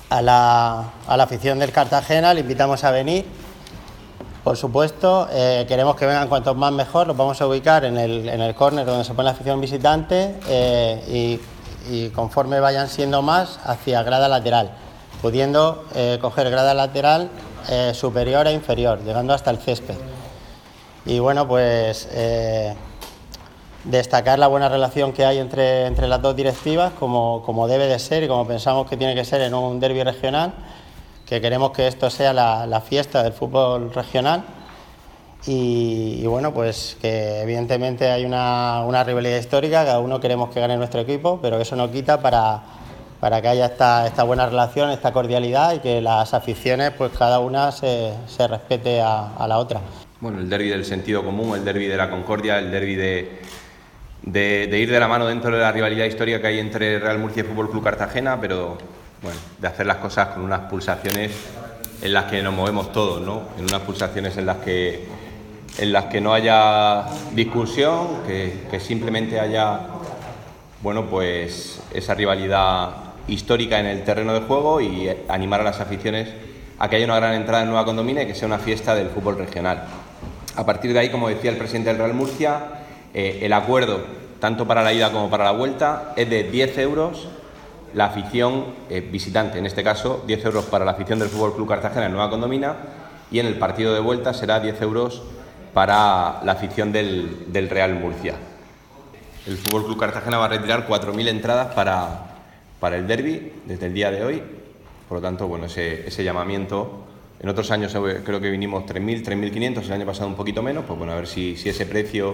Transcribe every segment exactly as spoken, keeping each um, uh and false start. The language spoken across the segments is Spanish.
A la, a la afición del Cartagena le invitamos a venir, por supuesto. Eh, queremos que vengan cuantos más mejor. Los vamos a ubicar en el, en el córner donde se pone la afición visitante eh, y, y conforme vayan siendo más hacia grada lateral, pudiendo eh, coger grada lateral eh, superior e inferior, llegando hasta el césped. Y bueno, pues eh, destacar la buena relación que hay entre, entre las dos directivas, como, como debe de ser y como pensamos que tiene que ser en un derbi regional, que queremos que esto sea la, la fiesta del fútbol regional. Y, y bueno, pues que evidentemente hay una, una rivalidad histórica, cada uno queremos que gane nuestro equipo, pero eso no quita para, para que haya esta, esta buena relación, esta cordialidad y que las aficiones, pues cada una se, se respete a, a la otra. Bueno, el derbi del sentido común, el derbi de la concordia, el derbi de... De, de ir de la mano dentro de la rivalidad histórica que hay entre Real Murcia y Fútbol Club Cartagena, pero bueno, de hacer las cosas con unas pulsaciones en las que nos movemos todos, ¿no? En unas pulsaciones en las que, en las que no haya discusión, que, que simplemente haya, bueno, pues esa rivalidad histórica en el terreno de juego y animar a las aficiones a que haya una gran entrada en Nueva Condomina y que sea una fiesta del fútbol regional. A partir de ahí, como decía el presidente del Real Murcia, Eh, el acuerdo, tanto para la ida como para la vuelta, es de diez euros la afición eh, visitante, en este caso diez euros para la afición del Fútbol Club Cartagena en Nueva Condomina, y en el partido de vuelta será diez euros para la afición del, del Real Murcia. El Fútbol Club Cartagena va a retirar cuatro mil entradas para, para el derbi desde el día de hoy, por lo tanto, bueno, ese, ese llamamiento. En otros años creo que vinimos tres mil, tres mil quinientos, el año pasado un poquito menos, pues bueno, a ver si, si ese precio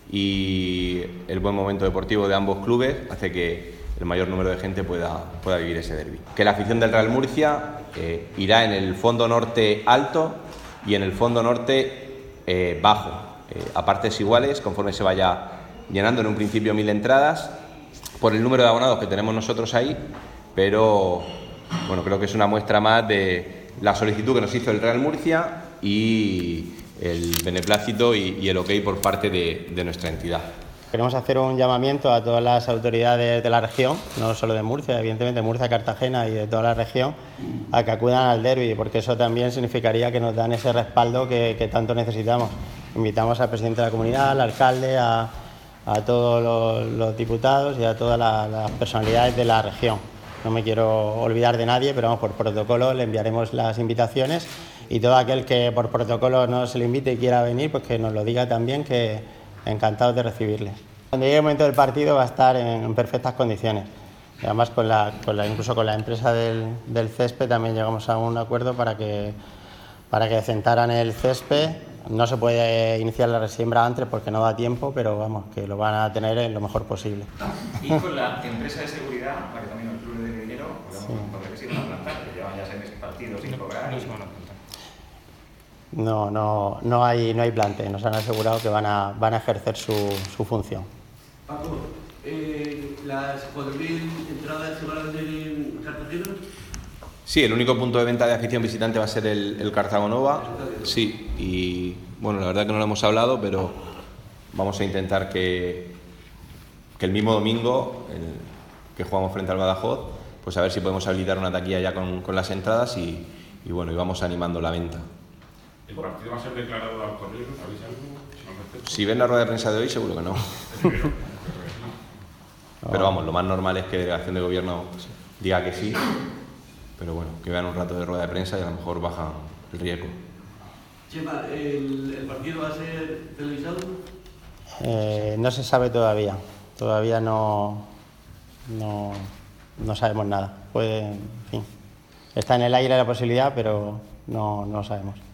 y el buen momento deportivo de ambos clubes hace que el mayor número de gente pueda, pueda vivir ese derbi. Que la afición del Real Murcia eh, irá en el fondo norte alto y en el fondo norte eh, bajo, eh, a partes iguales, conforme se vaya llenando. En un principio mil entradas por el número de abonados que tenemos nosotros ahí, pero bueno, creo que es una muestra más de la solicitud que nos hizo el Real Murcia y el beneplácito y, y el ok por parte de, de nuestra entidad. Queremos hacer un llamamiento a todas las autoridades de la región, no solo de Murcia, evidentemente Murcia, Cartagena y de toda la región, a que acudan al derbi, porque eso también significaría que nos dan ese respaldo que, que tanto necesitamos. Invitamos al presidente de la comunidad, al alcalde, a, a todos los, los diputados y a todas la, las personalidades de la región. No me quiero olvidar de nadie, pero vamos, por protocolo le enviaremos las invitaciones. Y todo aquel que por protocolo no se le invite y quiera venir, pues que nos lo diga también, que encantados de recibirles. Cuando llegue el momento del partido va a estar en, en perfectas condiciones. Y además, con la, con la, incluso con la empresa del, del césped también llegamos a un acuerdo para que, para que sentaran el césped. No se puede iniciar la resiembra antes porque no da tiempo, pero vamos, que lo van a tener en lo mejor posible. Y con la empresa de seguridad, para que también el club de dinero, podemos sí. que se iban a plantar, que llevan ya seis partidos sin cobrar. No, no No, no, no hay, no hay plante. Nos han asegurado que van a, van a ejercer su, su función. Paco, eh, ¿las cuatro mil entradas se van a vender en Cartagena? Sí, el único punto de venta de afición visitante va a ser el, el Cartago Nova. Sí, y bueno, la verdad que no lo hemos hablado, pero vamos a intentar que, que el mismo domingo, el, que jugamos frente al Badajoz, pues a ver si podemos habilitar una taquilla ya con, con las entradas y, y bueno, y vamos animando la venta. ¿El partido va a ser declarado al correo? ¿Sabéis algo? Si ven la rueda de prensa de hoy, seguro que no. Pero vamos, lo más normal es que la delegación de gobierno diga que sí, pero bueno, que vean un rato de rueda de prensa y a lo mejor bajan el riesgo. Chema, ¿el, el partido va a ser televisado? Eh, no se sabe todavía. Todavía no, no, no sabemos nada. Puede, en fin, está en el aire la posibilidad, pero no, no lo sabemos.